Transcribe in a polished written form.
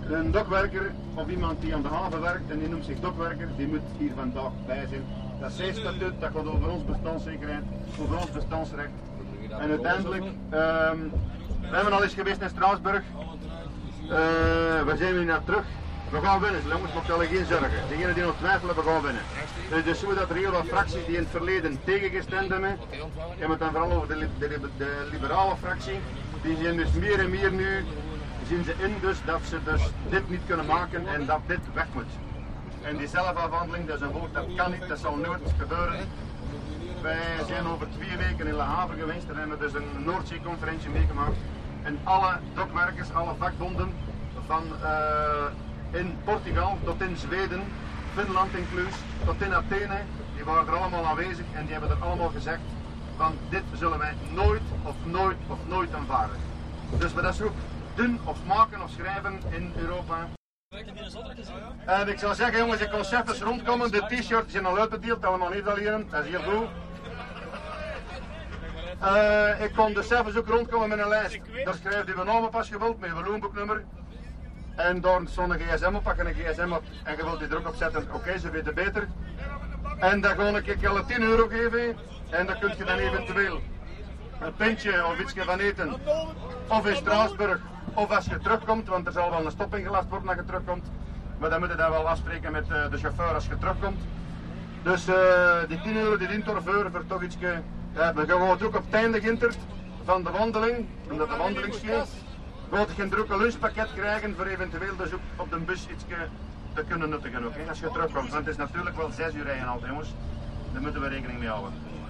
Een dokwerker of iemand die aan de haven werkt en die noemt zich dokwerker, die moet hier vandaag bij zijn. Dat is zijn statuut, dat gaat over ons bestaanszekerheid, over ons bestaansrecht. En uiteindelijk, we hebben al eens geweest in Straatsburg. Waar zijn we nu naar terug? We gaan winnen, jongens, maak je geen zorgen. Degenen die nog twijfelen, we gaan winnen. Het is dus zo dat er heel wat fracties die in het verleden tegengestemd hebben. Ik heb het dan vooral over de liberale fractie. Die zien dus meer en meer nu, zien ze in dus dat ze dus dit niet kunnen maken en dat dit weg moet. En die zelfafhandeling, dat is een woord, dat kan niet, dat zal nooit gebeuren. Wij zijn over 2 weken in Le Havre geweest, daar hebben we dus een Noordzee-conferentie meegemaakt. En alle dokwerkers, alle vakbonden van in Portugal tot in Zweden, Finland inclusief, tot in Athene, die waren er allemaal aanwezig en die hebben er allemaal gezegd van dit zullen wij nooit of nooit aanvaarden. Dus we dat ook doen of maken of schrijven in Europa. En ik zou zeggen jongens, ik kon zelfs rondkomen, de t-shirts zijn al uitgedeeld, allemaal niet alleen, dat is heel goed. Ik kon dus zelfs ook rondkomen met een lijst. Daar schrijf je je naam op als je wilt, met je loonboeknummer. En daar stond een gsm op, pak een gsm op en je wilt die er ook op zetten. Oké, ze weten beter. En dan ga ik al 10 euro geven en dan kun je dan eventueel een pintje of iets van eten. Of in Straatsburg, of als je terugkomt, want er zal wel een stop ingelast worden als je terugkomt. Maar dan moet je dat wel afspreken met de chauffeur als je terugkomt. Dus die 10 euro die dient voor toch iets. Ja, dan gaan we het ook op het einde ginterd van de wandeling, omdat de wandeling scheelt. Gaat je er ook een lunchpakket krijgen voor eventueel dus ook op de bus iets te kunnen nuttigen ook, als je terugkomt. Want het is natuurlijk wel 6 uur rijden altijd jongens, daar moeten we rekening mee houden.